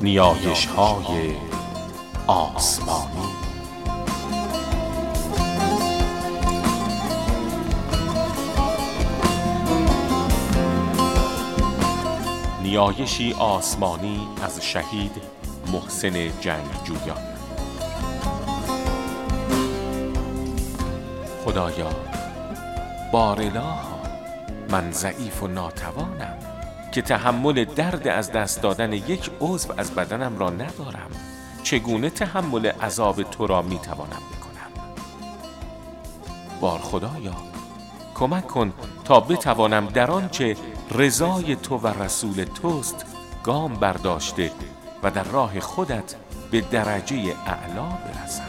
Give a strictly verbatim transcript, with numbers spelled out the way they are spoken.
نیایش‌های آسمانی. نیایشی آسمانی از شهید محسن جنگجویان. خدایا بارالها، من ضعیف و ناتوانم که تحمل درد از دست دادن یک عضو از بدنم را ندارم. چگونه تحمل عذاب تو را می توانم بکنم؟ بار خدایا کمک کن تا بتوانم در آنچه رضای تو و رسول توست گام برداشته و در راه خودت به درجه اعلا برسم.